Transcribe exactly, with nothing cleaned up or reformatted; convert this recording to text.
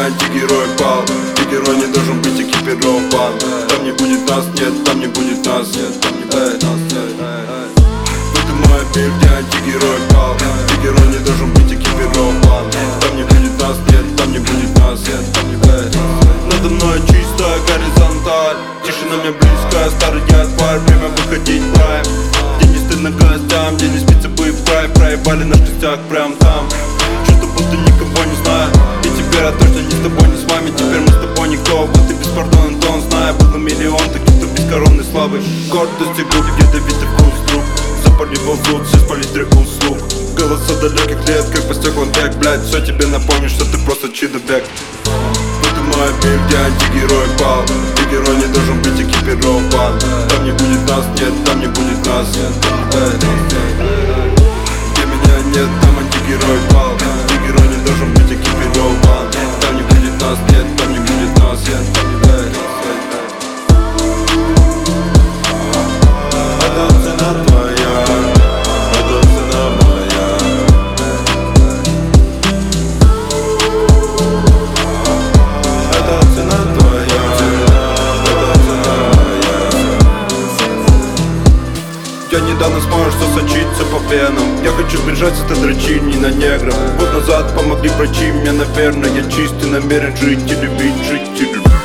антигерой пал. Ты герой не должен быть экипирован. Там не будет нас, нет, там не будет нас, нет, там не будет нас, нет. В этом мой мир, где антигерой пал. Ты герой не должен быть экипирован. Там не будет нас, нет, там не будет нас, нет, там не будет нас. Надо мной чистая горизонталь, тишина мне близкая, старый тварь, время выходить в прайм. Где не стыдно гостям, где не спится бы в прайм. Проебали наш костяк прям там. Чувство будто никого не знаю. И теперь я точно не с тобой, не с вами. Теперь мы с тобой никто, вот ты беспардонен тон. Знаю, было миллион таких, кто бескоронный слабый. Гордость и губ, ядовитый вкус друг. Запали ползут, все спалить реку услуг. Голоса далеких лет, как по стеклам бег. Блять, все тебе напомнит, что ты просто чидо-бег. Это мой мир, где антигерой пал. Ты герой не должен быть экипирован. Там не будет нас, нет, там не будет нас, нет, там не будет нас. Где меня нет, там антигерой пал. Ты герой не должен быть экипирован. Там не будет нас, нет, там не будет нас, нет, там не будет нас. Это цена твоя, это цена моя. Это цена твоя, это цена моя. Я недавно смог, что сочится по венам. Я хочу сбежать с этой дрочильни на негров. Год назад помогли врачи мне, наверное. Я чистый намерен жить и любить, жить и любить.